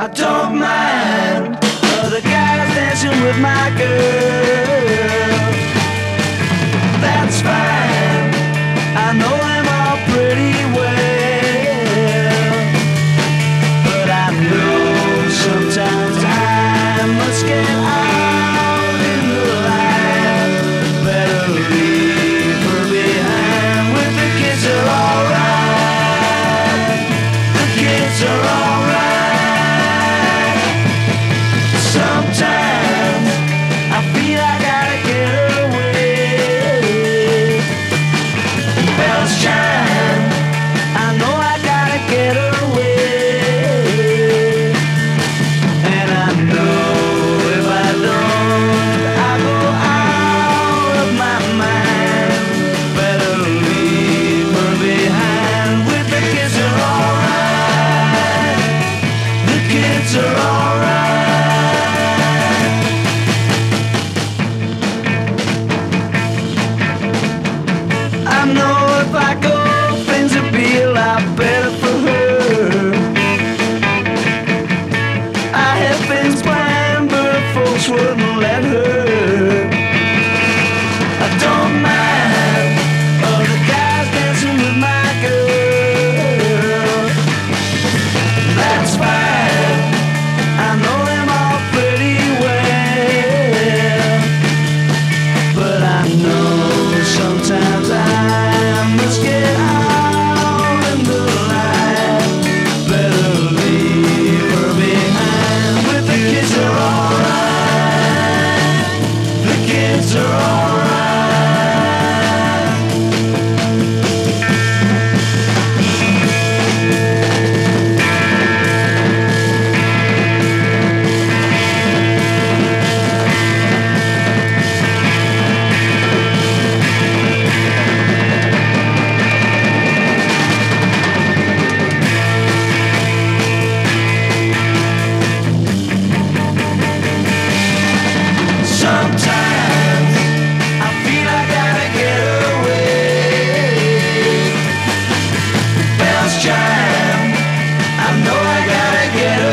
I don't mind other guys dancing with my girl. That's fine, I know them all pretty well. But I know sometimes I must get out in the light. Better leave her behind. With the kids are alright. The kids are alright. Sometimes I feel I gotta get away. Bells chime, I know I gotta get away. And I know if I don't, I go out of my mind. Better leave her behind. With the kids are alright. The kids are alright. I know if I go, things will be a lot better for her. I had things planned, but folks wouldn't let her. I don't mind other guys dancing with my girl. That's fine, I know them all pretty well. But I know sometimes I must get out in the light. Better leave her behind. With the kids are alright. The kids are alright. Sometimes I feel I gotta get away. Bells chime, I know I gotta get away.